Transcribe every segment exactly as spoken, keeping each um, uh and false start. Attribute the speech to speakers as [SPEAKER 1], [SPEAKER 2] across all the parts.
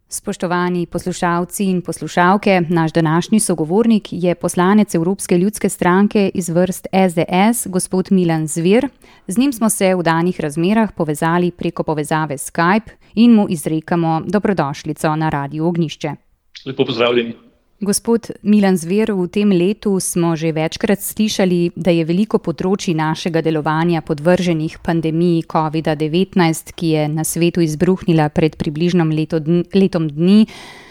[SPEAKER 1] Spoštovani poslušalci in poslušalke, naš današnji sogovornik je poslanec Evropske ljudske stranke iz vrst es de es, gospod Milan Zver. Z njim smo se v danih razmerah povezali preko povezave Skype in mu izrekamo dobrodošlico na Radiu Ognjišče.
[SPEAKER 2] Lepo pozdravljeni.
[SPEAKER 1] Gospod Milan Zver, v tem letu smo že večkrat slišali, da je veliko področij našega delovanja podvrženih pandemiji covida devetnajst, ki je na svetu izbruhnila pred približno leto dn, letom dni.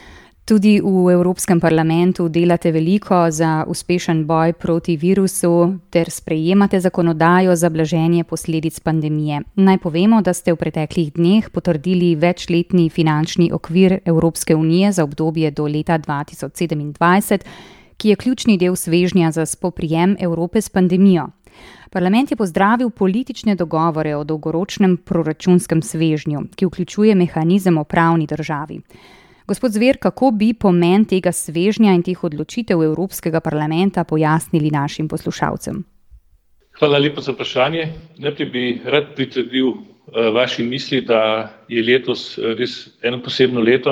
[SPEAKER 1] Tudi v Evropskem parlamentu delate veliko za uspešen boj proti virusu ter sprejemate zakonodajo za blaženje posledic pandemije. Naj povemo, da ste v preteklih dneh potrdili večletni finančni okvir Evropske unije za obdobje do leta dva tisoč sedemindvajset, ki je ključni del svežnja za spoprijem Evrope s pandemijo. Parlament je pozdravil politične dogovore o dolgoročnem proračunskem svežnju, ki vključuje mehanizem o pravni državi. Gospod Zver, kako bi pomen tega svežnja in teh odločitev Evropskega parlamenta pojasnili našim poslušalcem?
[SPEAKER 2] Hvala lepa za vprašanje. Najprej bi rad pritrdil uh, vaši misli, da je letos res eno posebno leto.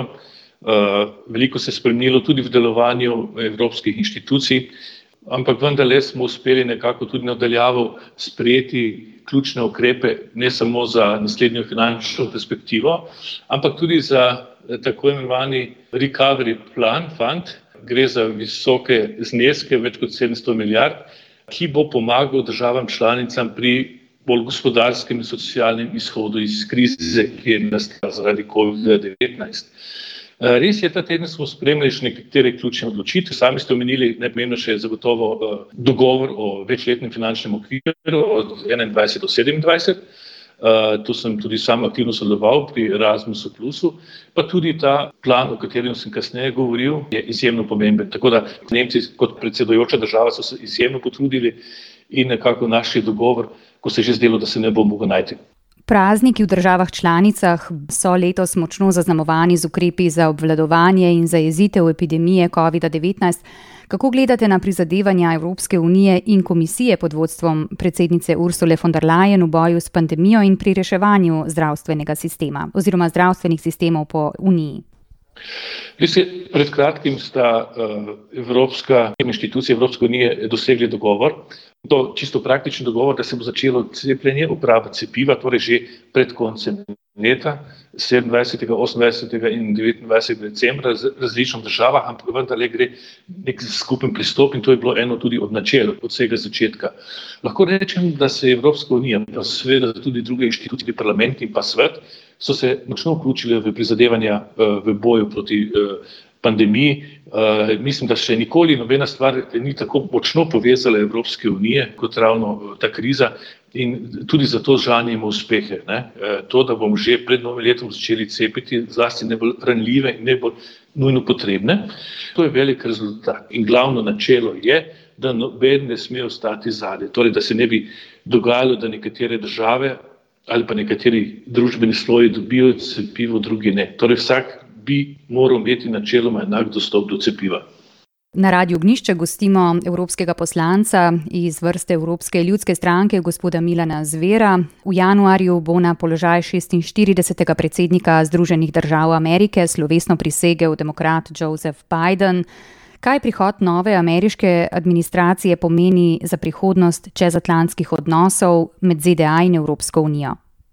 [SPEAKER 2] Uh, veliko se je spremenilo tudi v delovanju evropskih inštitucij, ampak vendarle smo uspeli nekako tudi nadaljavo sprejeti ključne ukrepe, ne samo za naslednjo finančno perspektivo, ampak tudi za tako imenovani recovery plan, fund. Gre za visoke zneske, več kot sedemsto milijard, ki bo pomagal državam članicam pri bolj gospodarskem in socialnem izhodu iz krize, ki je nastala zaradi covida devetnajst. Res je, ta teden smo spremljali še nekatere ključne odločitve. Sami ste omenili, najpomembnejše je zagotovo dogovor o večletnem finančnem okviru od enaindvajset do sedemindvajset. Uh, tu sem tudi sam aktivno sodeloval pri Erasmusu plusu, pa tudi ta plan, o katerem sem kasneje govoril, je izjemno pomemben. Tako da Nemci kot predsedujoča država so se izjemno potrudili in nekako našli dogovor, ko se je že zdelo, da se ne bo mogel najti.
[SPEAKER 1] Prazniki v državah članicah so letos močno zaznamovani z ukrepi za obvladovanje in zajezitev epidemije covida devetnajst. Kako gledate na prizadevanja Evropske unije in komisije pod vodstvom predsednice Ursule von der Leyen v boju s pandemijo in pri reševanju zdravstvenega sistema oziroma zdravstvenih sistemov po Uniji?
[SPEAKER 2] Res je, pred kratkim sta uh, Evropska inštitucija Evropske unije dosegli dogovor. To čisto praktični dogovor, da se bo začelo cepljenje, uporaba cepiva, torej že pred koncem leta, sedemindvajsetega, osemindvajsetega in devetindvajsetega decembra v različnih državah, ampak vendarle gre nek skupen pristop in to je bilo eno tudi od načel, od vsega začetka. Lahko rečem, da se je Evropska unija, pa seveda tudi druge inštitucije, parlament in pa svet, so se močno vključili v prizadevanja v boju proti pandemiji. Uh, mislim, da še nikoli nobena stvar ni tako močno povezala Evropske unije kot ravno ta kriza in tudi zato žanjemo uspehe. Ne? Uh, to, da bomo že pred novim letom začeli cepiti zlasti najbolj ranljive in najbolj nujno potrebne, to je velik rezultat. In glavno načelo je, da noben ne sme ostati zadaj. Torej, da se ne bi dogajalo, da nekatere države ali pa nekateri družbeni sloji dobijo cepivo, drugi ne. Torej, vsak bi moral imeti načeloma enak dostop do cepiva.
[SPEAKER 1] Na Radiu Ognjišče gostimo evropskega poslanca iz vrste Evropske ljudske stranke, gospoda Milana Zvera. V januarju bo na položaj šestinštiridesetega predsednika Združenih držav Amerike slovesno prisegel demokrat Joseph Biden. Kaj prihod nove ameriške administracije pomeni za prihodnost čezatlantskih odnosov med ZDA in Evropsko unijo?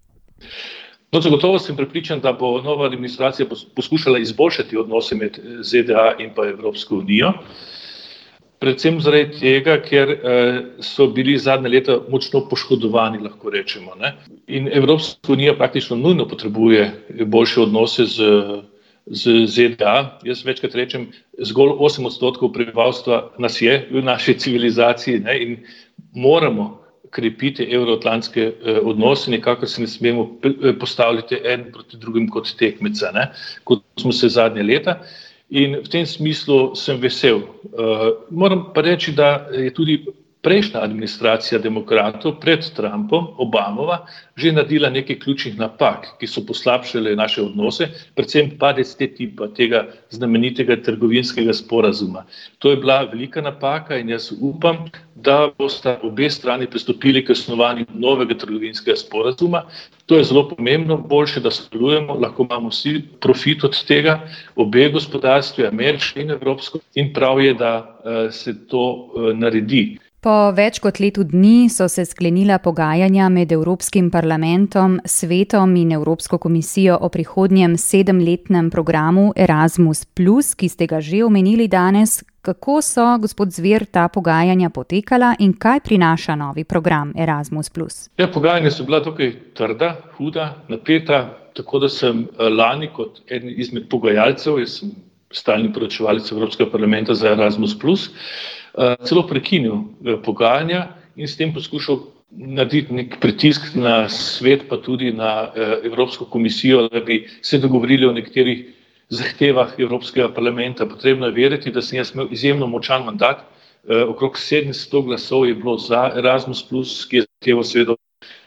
[SPEAKER 2] No, zagotovo sem prepričan, da bo nova administracija poskušala izboljšati odnose med ZDA in pa Evropsko unijo. Predvsem zaradi tega, ker so bili zadnje leta močno poškodovani, lahko rečemo. Ne? In Evropska unija praktično nujno potrebuje boljše odnose z, z ZDA. Jaz večkrat rečem, zgolj osem odstotkov prebivalstva nas je v naši civilizaciji, ne? In moramo krepiti evroatlantske eh, odnose, nekako se ne smemo postavljati en proti drugim kot tekmeca, ne? Kot smo se zadnje leta. In v tem smislu sem vesel. Uh, moram pa reči, da je tudi prejšnja administracija demokratov pred Trumpom, Obamova, že naredila nekaj ključnih napak, ki so poslabšale naše odnose, predvsem padec te tipa, tega znamenitega trgovinskega sporazuma. To je bila velika napaka in jaz upam, da bosta obe strani pristopili k snovanju novega trgovinskega sporazuma. To je zelo pomembno, boljše, da sodelujemo, lahko imamo vsi profit od tega, obe gospodarstvi, ameriško in evropsko, in prav je, da uh, se to uh, naredi.
[SPEAKER 1] Po več kot letu dni so se sklenila pogajanja med Evropskim parlamentom, Svetom in Evropsko komisijo o prihodnjem sedemletnem programu Erasmus plus, ki ste ga že omenili danes. Kako so, gospod Zver, ta pogajanja potekala in kaj prinaša novi program Erasmus plus?
[SPEAKER 2] Ja, pogajanja so bila dokaj trda, huda, napeta, tako da sem lani kot eden izmed pogajalcev, jaz sem stalni poročevalec Evropskega parlamenta za Erasmus plus, celo prekinil pogajanja in s tem poskušal narediti nek pritisk na svet, pa tudi na Evropsko komisijo, da bi se dogovorili o nekaterih zahtevah Evropskega parlamenta. Potrebno je vedeti, da sem jaz imel izjemno močan mandat, okrog sedemsto glasov je bilo za Erasmus plus, ki je zahteval seveda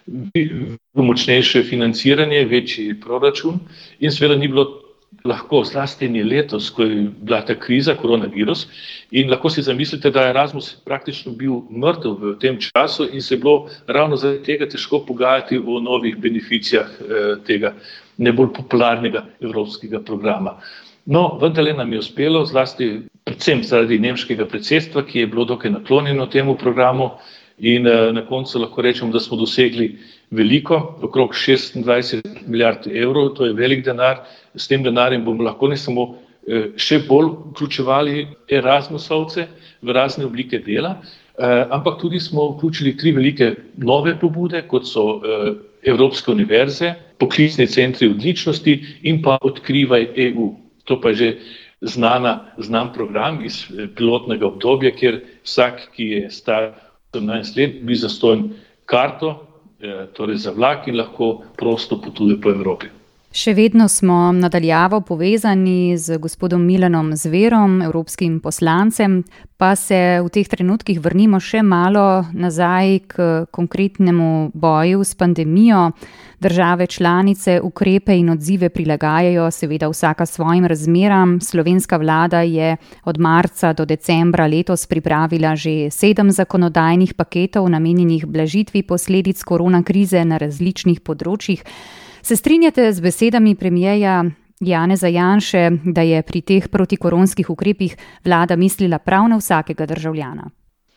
[SPEAKER 2] močnejše financiranje, večji proračun in seveda ni bilo lahko, zlasti ni letos, ko je bila ta kriza, koronavirus, in lahko si zamislite, da je Erasmus praktično bil mrtev v tem času in se je bilo ravno zaradi tega težko pogajati o novih beneficijah eh, tega najbolj popularnega evropskega programa. No, vendarle nam je uspelo, zlasti predvsem zaradi nemškega predsedstva, ki je bilo dokaj naklonjeno temu programu in eh, na koncu lahko rečemo, da smo dosegli veliko, okrog šestindvajset milijard evrov, to je velik denar. S tem denarjem bomo lahko ne samo eh, še bolj vključevali Erasmusovce v razne oblike dela, eh, ampak tudi smo vključili tri velike nove pobude, kot so eh, Evropske univerze, poklicni centri odličnosti in pa Odkrivaj E U. To pa je že znana, znan program iz pilotnega obdobja, kjer vsak, ki je star osemnajst let, bi zastonj karto, eh, torej za vlak in lahko prosto potuje po Evropi.
[SPEAKER 1] Še vedno smo nadaljavo povezani z gospodom Milanom Zverom, evropskim poslancem, pa se v teh trenutkih vrnimo še malo nazaj k konkretnemu boju s pandemijo. Države članice ukrepe in odzive prilagajajo seveda vsaka svojim razmeram. Slovenska vlada je od marca do decembra letos pripravila že sedem zakonodajnih paketov namenjenih blažitvi posledic koronakrize na različnih področjih. Se strinjate z besedami premierja Janeza Janše, da je pri teh protikoronskih ukrepih vlada mislila prav na vsakega državljana?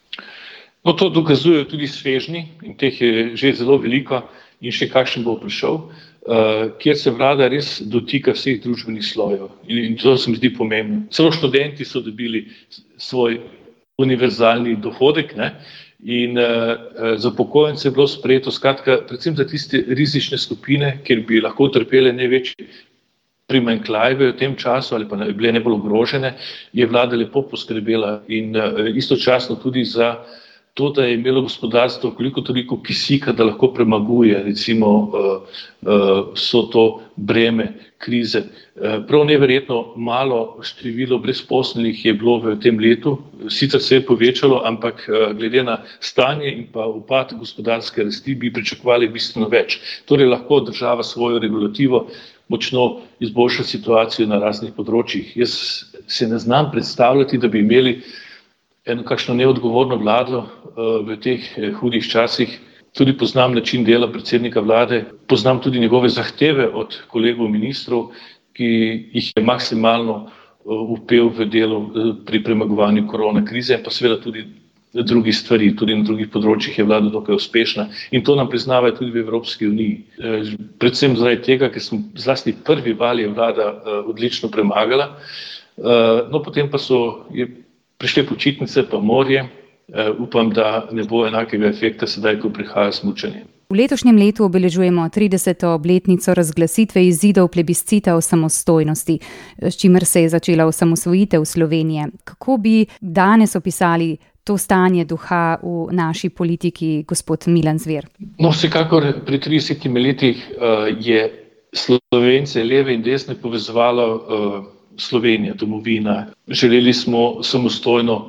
[SPEAKER 2] No, to dokazujejo tudi svežnji in teh je že zelo veliko in še kakšen bo prišel, uh, kjer se vlada res dotika vseh družbenih slojev in, in to se mi zdi pomembno. Celo študenti so dobili svoj univerzalni dohodek, ne? In uh, za upokojence je bilo sprejeto, skratka, predvsem za tiste rizične skupine, kjer bi lahko utrpele največje primanjkljajeve v tem času ali pa ne, bile najbolj ogrožene, je vlada lepo poskrbela in uh, istočasno tudi za to, da je imelo gospodarstvo koliko toliko kisika, da lahko premaguje recimo uh, uh, vso to breme krize. Uh, prav neverjetno malo število brezposelnih je bilo v tem letu, sicer se je povečalo, ampak uh, glede na stanje in pa upad gospodarske rasti bi pričakovali bistveno več. Torej lahko država svojo regulativo močno izboljša situacijo na raznih področjih. Jaz se ne znam predstavljati, da bi imeli eno kakšno neodgovorno vlado uh, v teh eh, hudih časih. Tudi poznam način dela predsednika vlade, poznam tudi njegove zahteve od kolegov ministrov, ki jih je maksimalno uh, upel v delo uh, pri premagovanju korona krize, pa seveda tudi drugih stvari, tudi na drugih področjih je vlada dokaj uspešna in to nam priznavajo tudi v Evropski uniji. Uh, predvsem zaradi tega, ker smo zlasti prvi val je vlada uh, odlično premagala, uh, no potem pa so je prišle počitnice pa morje, uh, upam, da ne bo enakega efekta sedaj, ko prihaja smučanje.
[SPEAKER 1] V letošnjem letu obeležujemo trideseto obletnico razglasitve izidov plebiscita o samostojnosti, s čimer se je začela osamosvojitev Slovenije. Kako bi danes opisali to stanje duha v naši politiki, gospod Milan Zver?
[SPEAKER 2] No, vsekakor pri tridesetih letih uh, je Slovence leve in desne povezovalo uh, Slovenija, domovina. Želeli smo samostojno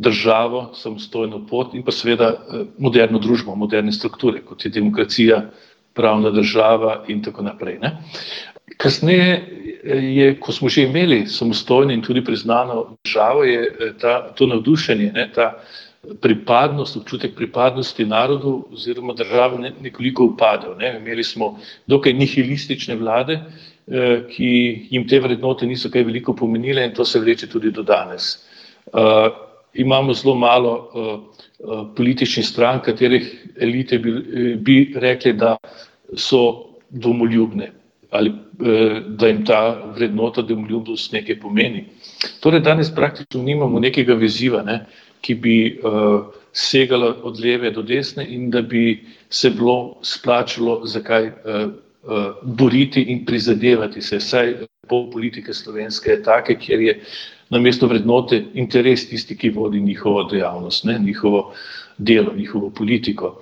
[SPEAKER 2] državo, samostojno pot in pa seveda moderno družbo, moderne strukture, kot je demokracija, pravna država in tako naprej. Ne? Kasneje je, ko smo že imeli samostojno in tudi priznano državo, je ta, to navdušenje, ne, ta pripadnost, občutek pripadnosti narodu oziroma države ne, nekoliko upadel. Ne. Imeli smo dokaj nihilistične vlade, eh, ki jim te vrednote niso kaj veliko pomenile in to se vleče tudi do danes. Uh, imamo zelo malo uh, uh, političnih strank, katerih elite bi, bi rekli, da so domoljubne ali uh, da jim ta vrednota domoljubnost nekaj pomeni. Torej danes praktično nimamo nekega veziva, ne, ki bi uh, segala od leve do desne in da bi se bilo splačalo zakaj uh, uh, boriti in prizadevati se. Saj pol politike slovenske je take, kjer je namesto vrednote interes tisti, ki vodi njihovo dejavnost, ne, njihovo delo, njihovo politiko.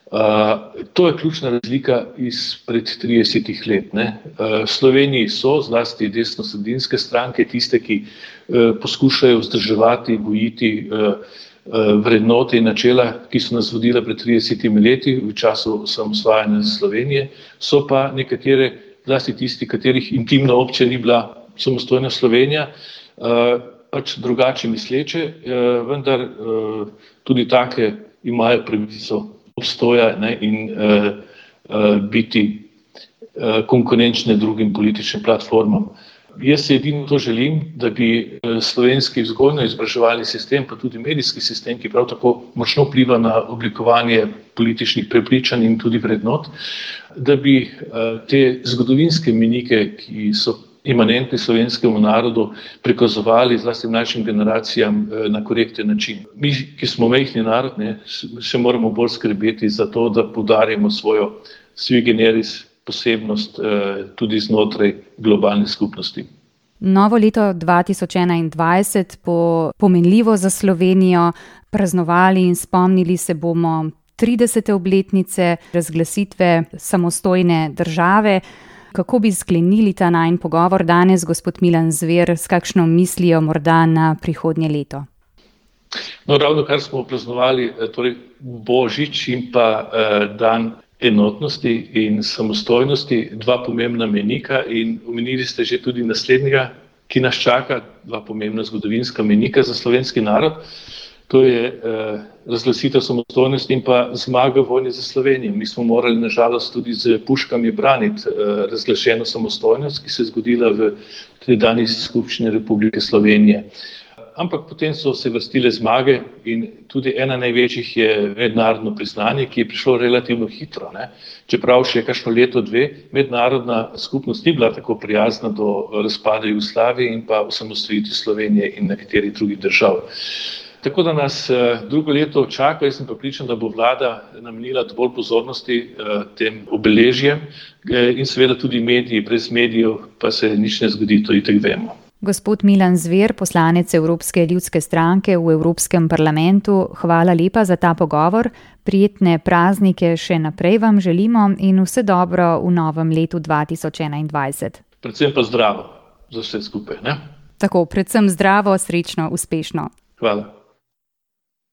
[SPEAKER 2] Uh, to je ključna razlika izpred tridesetih let. Ne. Uh, v Sloveniji so zlasti desnosredinske stranke tiste, ki uh, poskušajo vzdrževati, gojiti uh, uh, vrednote in načela, ki so nas vodila pred tridesetimi leti v času osamosvajanja Slovenije, so pa nekatere, zlasti tisti, katerih intimna obča ni bila samostojna Slovenija, uh, pač drugače misleče, uh, vendar uh, tudi take imajo pravico obstoja, ne, in uh, uh, biti uh, konkurenčne drugim političnim platformam. Jaz se edino to želim, da bi uh, slovenski vzgojno-izobraževalni sistem, pa tudi medijski sistem, ki prav tako močno vpliva na oblikovanje političnih prepričanj in tudi vrednot, da bi uh, te zgodovinske menike, ki so imanentni slovenskemu narodu, prikazovali zlasti mlajšim generacijam na korekten način. Mi, ki smo majhni narod, ne, še moramo bolj skrbeti za to, da poudarjamo svojo sui generis posebnost eh, tudi znotraj globalne skupnosti.
[SPEAKER 1] Novo leto dva tisoč enaindvajset bo pomenljivo za Slovenijo. Praznovali in spomnili se bomo tridesete obletnice razglasitve samostojne države. Kako bi sklenili ta najin pogovor danes, gospod Milan Zver, s kakšno mislijo morda na prihodnje leto?
[SPEAKER 2] No, ravno kar smo praznovali, torej Božič in pa eh, dan enotnosti in samostojnosti, dva pomembna menika in omenili ste že tudi naslednjega, ki nas čaka, dva pomembna zgodovinska menika za slovenski narod. To je eh, razglasitev samostojnosti in pa zmaga v vojni za Slovenijo. Mi smo morali nažalost tudi z puškami braniti eh, razglašeno samostojnost, ki se je zgodila v tedanji skupščini Republike Slovenije. Ampak potem so se vrstile zmage in tudi ena največjih je mednarodno priznanje, ki je prišlo relativno hitro. Ne? Čeprav še kakšno leto, dve, mednarodna skupnost ni bila tako prijazna do razpada Jugoslavije in pa osamosvojitve Slovenije in nekaterih drugih držav. Tako da nas drugo leto čaka, jaz sem prepričan, da bo vlada namenila dovolj pozornosti tem obeležjem in seveda tudi mediji, brez medijev pa se nič ne zgodi, to itak vemo.
[SPEAKER 1] Gospod Milan Zver, poslanec Evropske ljudske stranke v Evropskem parlamentu, hvala lepa za ta pogovor. Prijetne praznike še naprej vam želimo in vse dobro v novem letu dva tisoč enaindvajset.
[SPEAKER 2] Predvsem pa zdravo za vse skupaj, ne?
[SPEAKER 1] Tako, predvsem zdravo, srečno, uspešno.
[SPEAKER 2] Hvala.